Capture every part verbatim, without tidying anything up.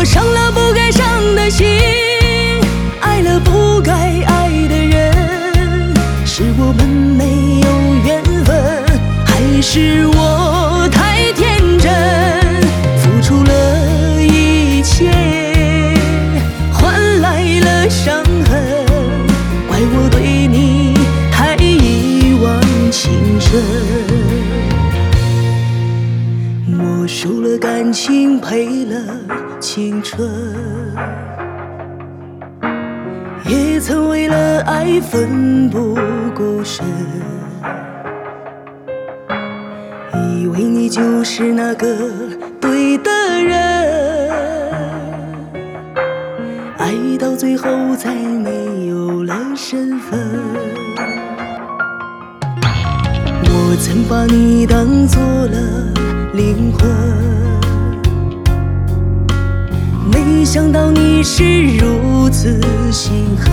我伤了不该伤的心，爱了不该爱的人，是我们没有缘分，还是我太天真？付出了一切，换来了伤痕，怪我对你太一往情深。没收了感情，赔了青春，也曾为了爱奋不顾身，以为你就是那个对的人，爱到最后再没有了身份。我曾把你当作了灵魂，没想到你是如此心狠，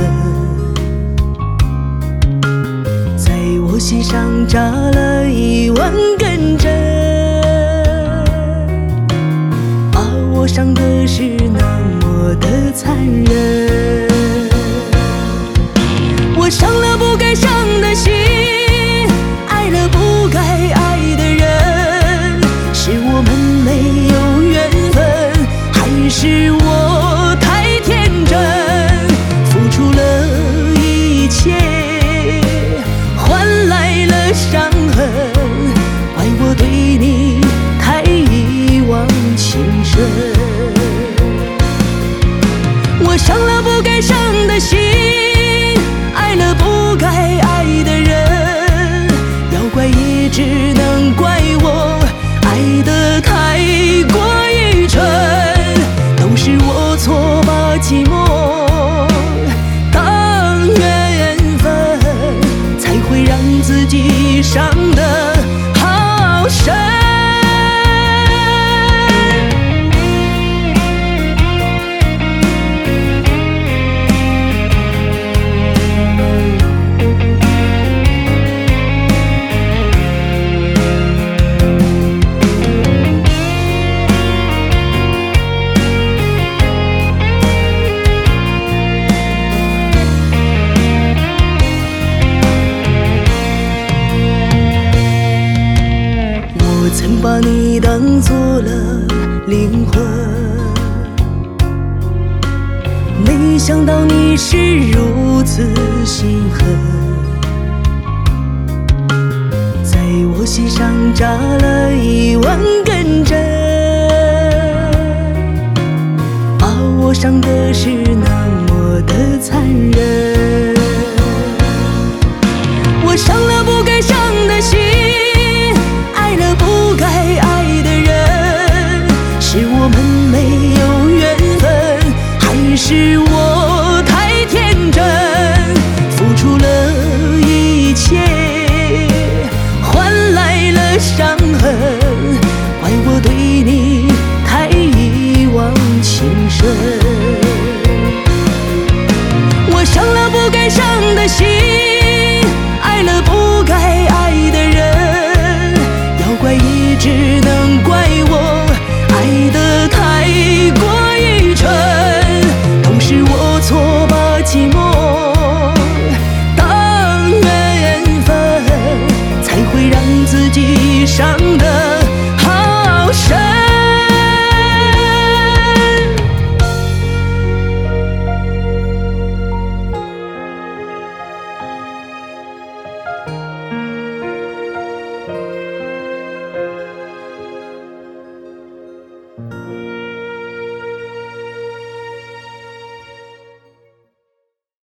在我心上扎了一万根针，把我伤的是那么的残忍。我伤了不该伤的心，爱了不该爱的人，是我们没有缘分，还是我太天真？付出了一切，换来了伤痕，怪我对你太一往情深。我伤了不该伤的心，爱了不该爱的人，要怪也只能怪我爱得太过愚蠢，都是我错把寂寞当缘分，才会让自己伤得好深。曾把你当作了灵魂，没想到你是如此心狠，在我心上扎了一万根针，把我伤的是那么的残忍。我伤了不该伤的心，爱了不该爱的人，是我们没有缘分，还是我太天真？付出了一切，换来了伤痕，怪我对你太一往情深。我伤了不该伤的心，爱了不该爱的人，怪也只能怪我爱得太过愚蠢，都是我错把寂寞当缘分，才会让自己伤得好深。